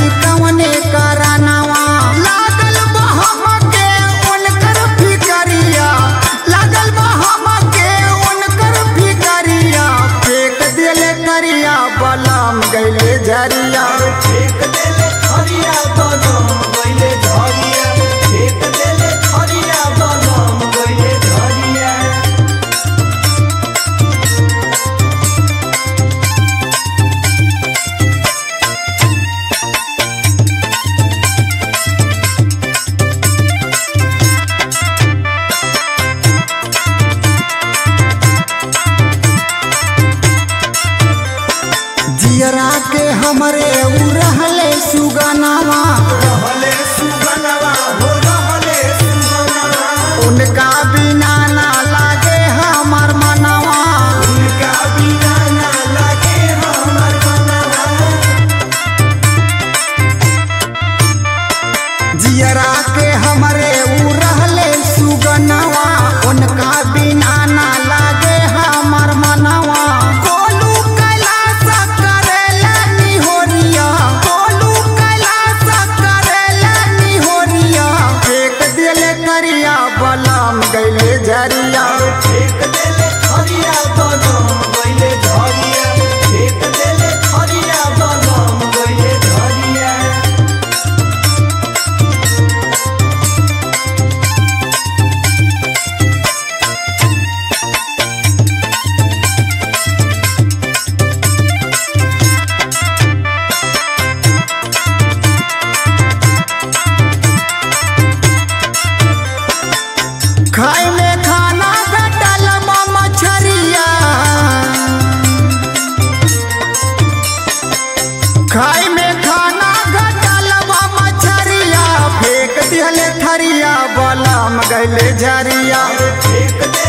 जानी कवने करानवा लागल बहम के उनकर फिकरिया लागल बहम के उनकर फिकरिया फेंक देले करिया बलम गइले झरिया फेंक देले खरिया बलम गइले झरिया फेंक देले खरिया बलम गइले झरिया जियरा के हमरे उ रहले सुगनावा रहले सुगनवा हो रहले सुगनवा उनका बिना ना लागे हमर मनवा उनका बिना ना लागे हमर मनवा जियरा के हमरे उ रहले सुगनावा उनका बिना ना लागे हमर मनवा कोलू कैलाश करेला निहोरिया कोलू कैलाश करेला निहोरिया फेंक देले करिया बलम गइले झरिया फेंक देले खरिया बलम गइले झरिया फेंक देले खरिया बलम गइले झरिया खाए में खाना घटल मछरिया खाए में खाना घटल मछरिया फेंक दिहले थरिया बलम गइले झरिया फेंक